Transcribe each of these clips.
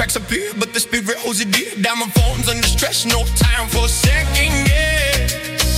cracks appear, but the spirit holds it dear. Diamond forms under stress, no time for second guess.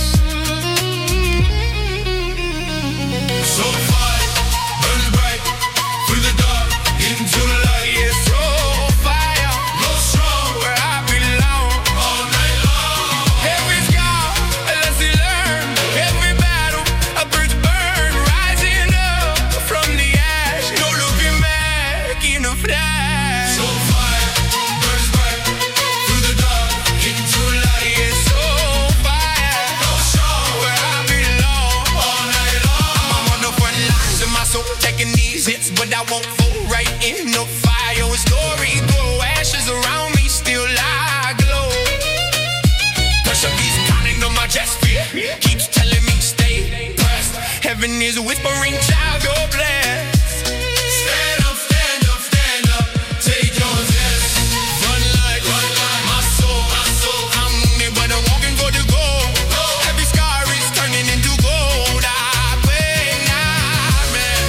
So the fire burns bright through the dark into the light. Yeah, so fire goes strong where I belong all night long. Every scar a lesson learned, every battle a bridge burned, rising up from the ash, no looking back in a flash. So fire burns bright through the dark into the light. Yeah, so fire goes strong where I belong all night long. I'm on the front lines of my soul taking these hits, but I won't fall right in the fire. A story glow, ashes around me, still I glow. Pressure beats pounding on my chest, fear keeps telling me stay pressed. Heaven is whispering, child, you're blessed. Stand up, stand up, stand up, take your test. Run like my soul, I'm wounded, but I'm walking for the goal. Every scar is turning into gold. I pray not man,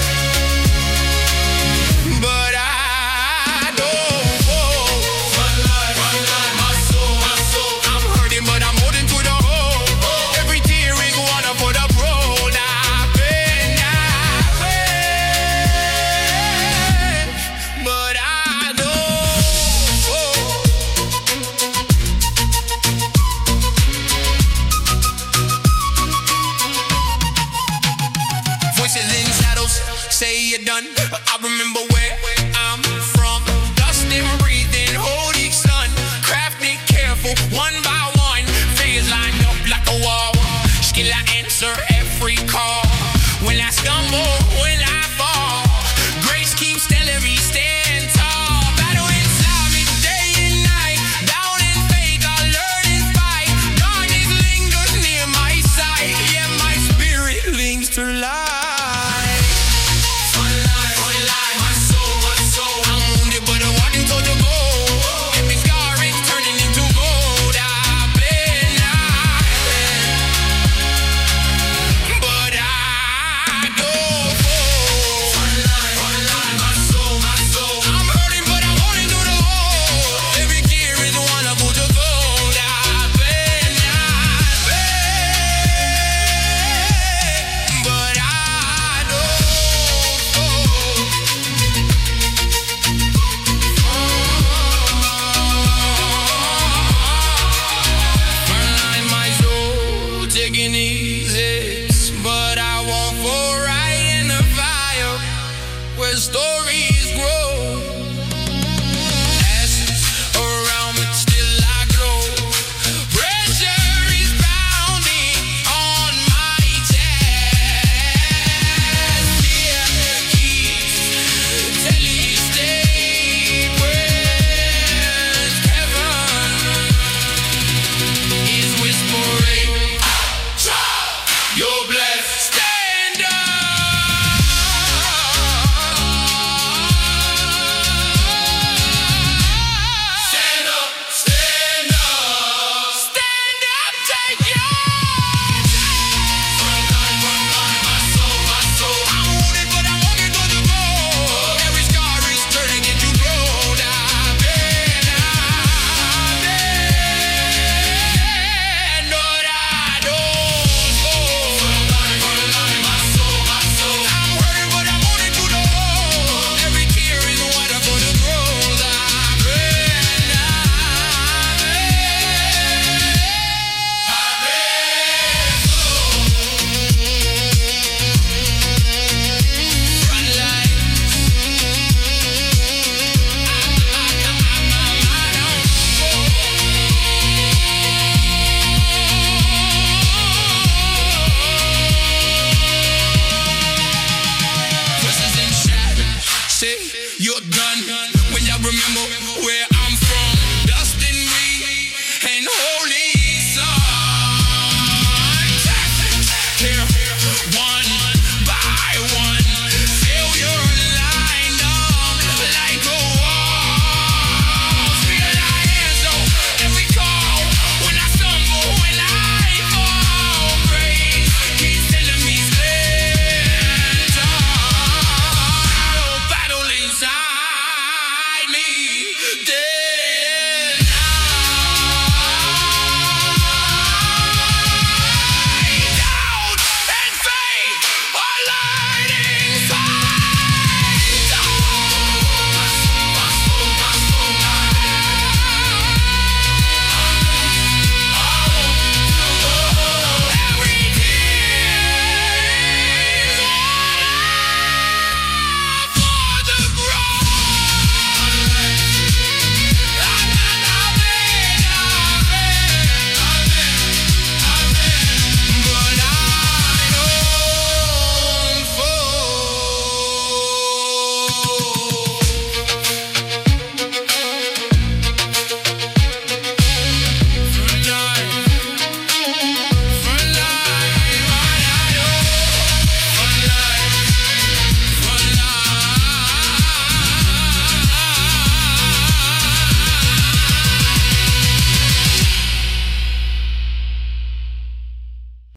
but I don't fall. Run like my soul, I'm hurting, but I'm holding to the hope. Every tear is water for the road. I pray not but I don't fall. Voices in shadows say you're done. I remember where I'm from. Dust and breathing, holy sun. Crafted careful, one by one. Figures lined up like a wall. Still I answer every call. When I stumble, when I fall, grace keeps telling me stand tall. Battle inside me day and night. Down and fake, I learn and fight. Darkness lingers near my sight. Yeah, my spirit links to light. Sunlight, my soul. I'm wounded, but I'm walking toward the goal. Every scar is turning into gold. I've been but I don't fall. Sunlight, my soul. I'm hurting, but I'm holding to the hope. Every tear is one I go to gold. I've been but I don't fall. Sunlight, my soul, taking these hits, but I won't fall right in the fire where stories grow. Ashes around me, still I glow. Pressure is pounding on my chest. Fear keeps telling me stay pressed. Heaven is whispering, you're blessed. Stand up. Stand up, stand up. Stand up, take yours. Sunlight, my soul. I'm wounded, but I'm walking through the gold. Every scar is turning into gold. I've been but I don't fall. Sunlight, my soul. I'm hurting, but I'm holding to the hope. Every tear is water for the growth. I've been Voices in shadow say you're done. When y'all remember where I'm from.